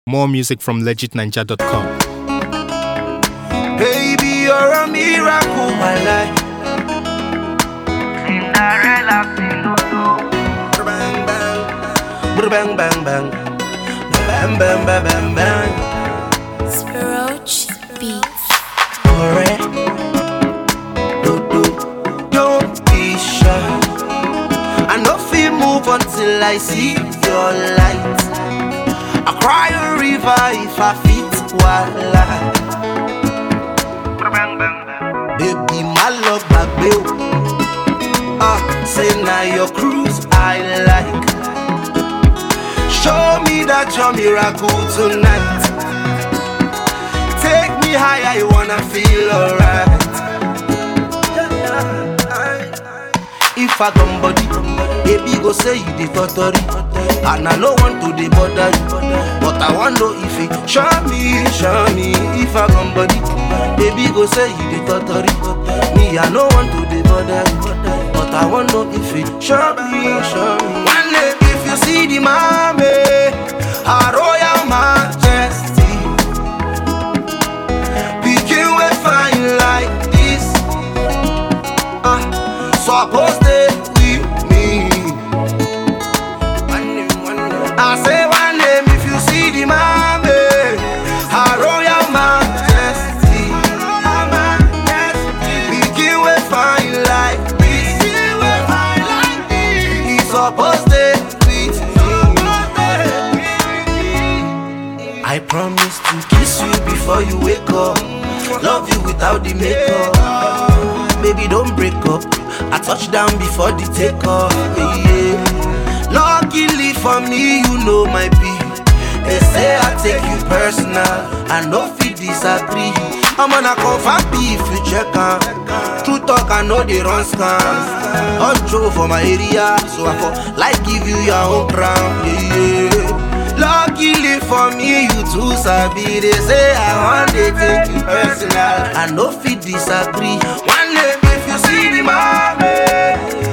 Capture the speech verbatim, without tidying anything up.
More music from legit ninja dot com. Baby, you're a miracle, my life. Cinderella, Cinderella. Bang bang, bang bang bang, bang bang bang bang bang. Spiroach Beats. Alright, do do, don't be shy. I know feel move until I see your light. I cry a river if I fit wala. Bang, bang, bang. Baby, my love, my bill. Ah, say now your cruise I like. Show me that you're miracle tonight. Take me high, I wanna feel alright. If I come body, baby go say you the totally. And I no want to the bother you, but I want know if it show me, show me. If I come body, baby go say you the totally. Me I no want to the bother you, but I want know if it show me, show me. One day if you see the mommy, her royal majesty, begin with fine like this. Ah, suppose they with me. I say one name if you see the mommy, her royal majesty, begin with fine like this. He's supposed to with me. I promise to kiss you before you wake up, love you without the makeup. Baby, don't break up. I touch down before the takeoff. Yeah. Luckily for me, you know my P. They say I take you personal, I no fit disagree. I'm gonna confirm P if you check on. True talk, I know they run scams. Untrue for my area, so I for like give you your own crown. Yeah, yeah. Luckily for me, you too sabi. They say I want to take you personal, I no fit disagree. One day if you see the mommy,